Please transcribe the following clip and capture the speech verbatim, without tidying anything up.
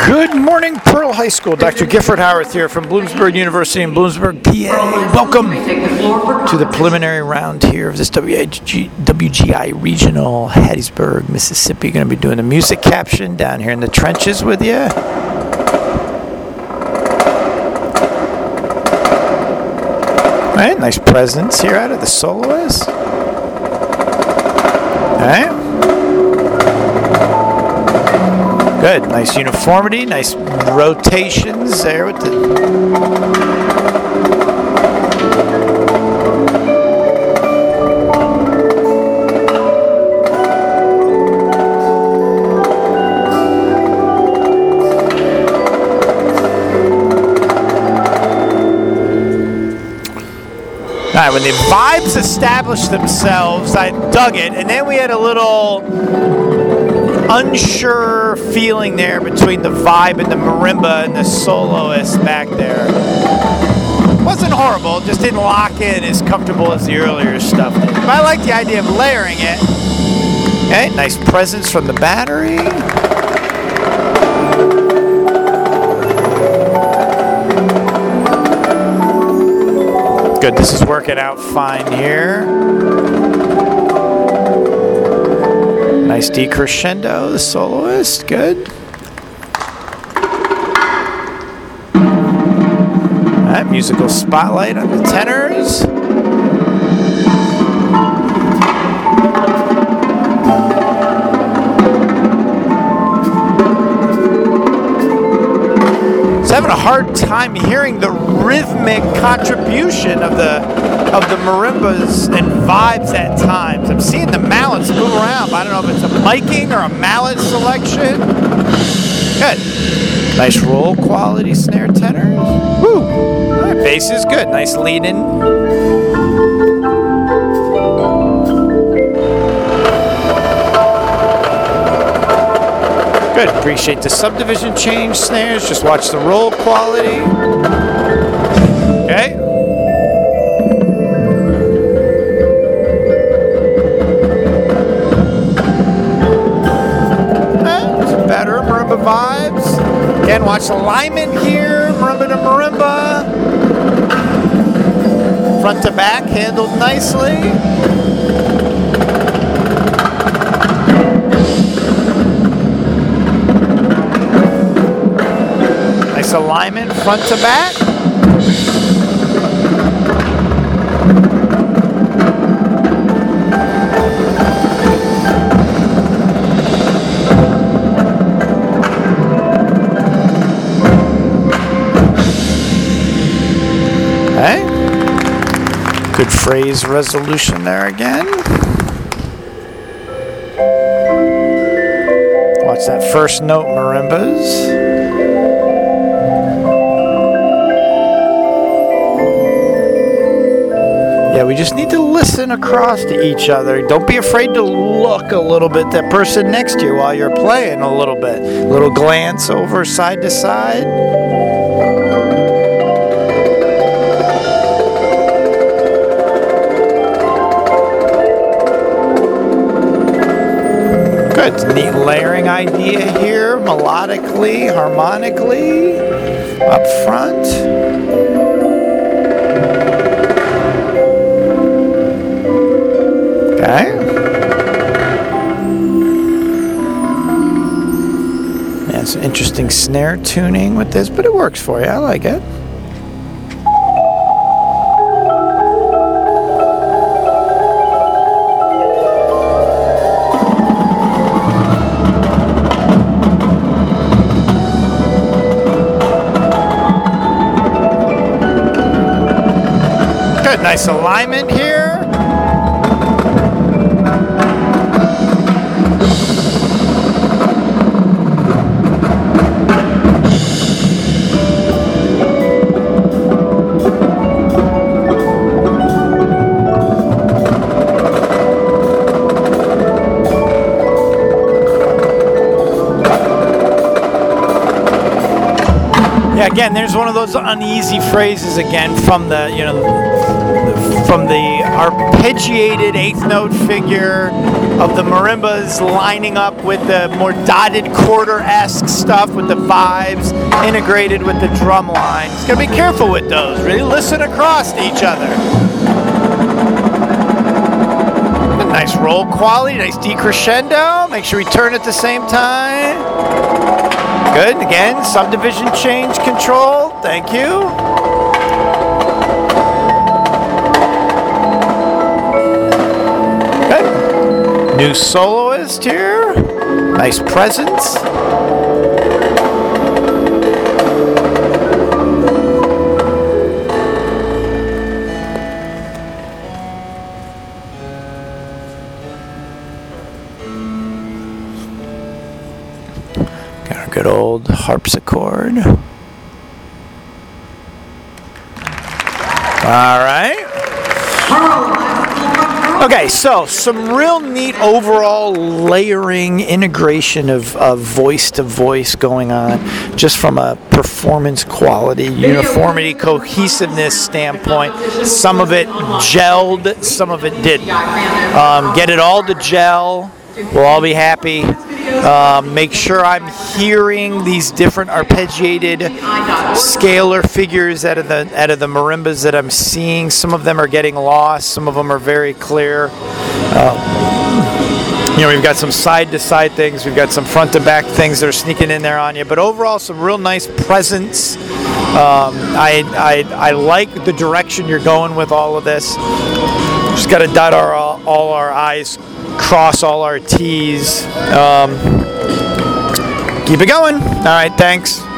Good morning, Pearl High School. Doctor Gifford Howarth here from Bloomsburg University in Bloomsburg, P A. Welcome to the preliminary round here of this W G I Regional, Hattiesburg, Mississippi. Going to be doing the music caption down here in the trenches with you. All right, nice presence here out of the soloist. All right. Good, nice uniformity, nice rotations there with the... All right, when the vibes established themselves, I dug it, and then we had a little unsure feeling there between the vibe and the marimba and the soloist back there. Wasn't horrible, just didn't lock in as comfortable as the earlier stuff did. But I like the idea of layering it. Okay, nice presence from the battery. Good, this is working out fine here. Nice decrescendo, the soloist, good. All right, musical spotlight on the tenors. I was having a hard time hearing the rhythmic contribution of the of the marimbas and vibes at times. I'm seeing the mallets move around, but I don't know if it's a miking or a mallet selection. Good. Nice roll quality snare tenors. Woo! All right, bass is good. Nice lead in. Good. Appreciate the subdivision change snares. Just watch the roll quality. Okay. Better marimba vibes. Again, watch alignment here. Marimba to marimba. Front to back, handled nicely. Nice alignment, front to back. Okay. Good phrase resolution there again. Watch that first note marimbas. Yeah, we just need to listen across to each other. Don't be afraid to look a little bit at that person next to you while you're playing a little bit. A little glance over side to side. Good, neat layering idea here, melodically, harmonically, up front. Okay. Yeah, some interesting snare tuning with this, but it works for you. I like it. Good, nice alignment here. Yeah, again, there's one of those uneasy phrases again from the, you know, from the arpeggiated eighth note figure of the marimbas lining up with the more dotted quarter-esque stuff with the vibes integrated with the drum line. Just gotta be careful with those. Really listen across to each other. Nice roll quality, nice decrescendo. Make sure we turn at the same time. Good. Again, subdivision change control. Thank you. Good. New soloist here. Nice presence. Good old harpsichord. All right. Okay, so some real neat overall layering integration of, of voice to voice going on, just from a performance quality, uniformity, cohesiveness standpoint. Some of it gelled, some of it didn't. Um, get it all to gel. We'll all be happy. Um, make sure I'm hearing these different arpeggiated scalar figures out of the out of the marimbas that I'm seeing. Some of them are getting lost. Some of them are very clear. Uh, you know, we've got some side-to-side things. We've got some front-to-back things that are sneaking in there on you. But overall, some real nice presence. Um, I, I I like the direction you're going with all of this. Just got to dot our all our I's, cross all our T's. Um, keep it going. All right, thanks.